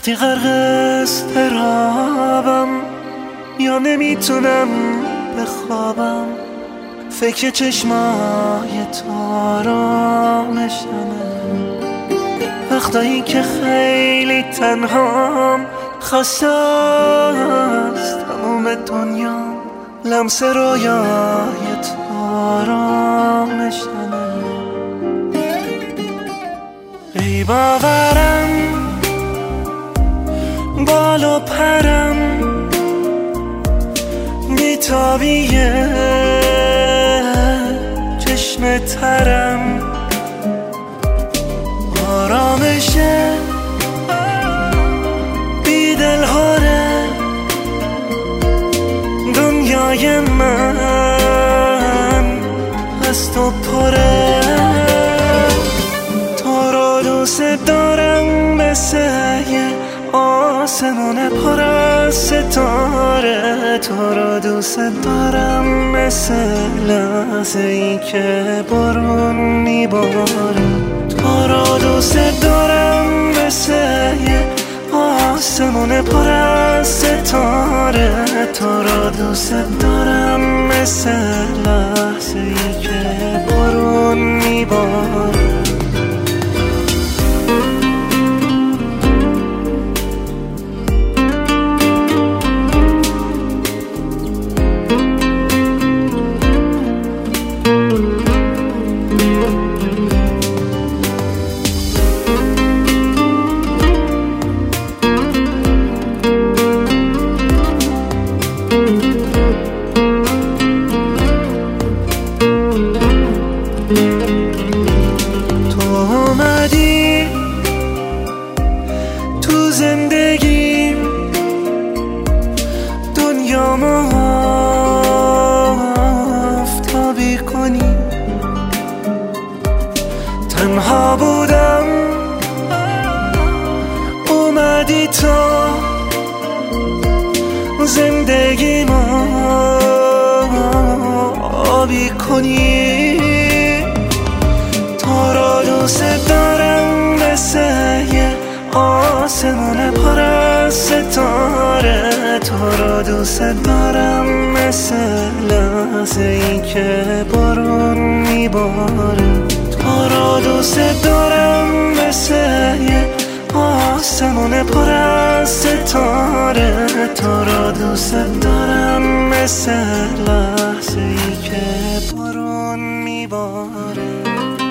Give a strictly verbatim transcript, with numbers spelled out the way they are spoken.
وقتی غرق اضطرابم یا نمیتونم بخوابم، فکر چشمای تارامشمه. وقتایی که خیلی تنهام، خسته از تموم دنیام، لمس رویای تارامشمه. ای باورم بال و پرم، بیتابیه چشم ترم، آرامشه بی دلهاره دنیای من از تو پره. تو رو دوست دارم مثل یه آسمون پر از ستاره. تو رو دوست دارم مثل لحظه ای که بارون میباره. تو رو دوست دارم مثل یه آسمون پر از ستاره. تو رو دوست دارم مثل لحظه ای که بارون میباره. تو زندگیم دنیامو آفتابی کنی. تنها بودم اومدی تا زندگیمو آبی کنی. تو رو دوست دارم مثل یه آسمون پر از ستاره. تو رو دوست دارم مثل لحظه ای که بارون میباره. تو رو دوست دارم مثل یه آسمون پر از ستاره. تو رو دوست دارم مثل لحظه ای که بارون میباره.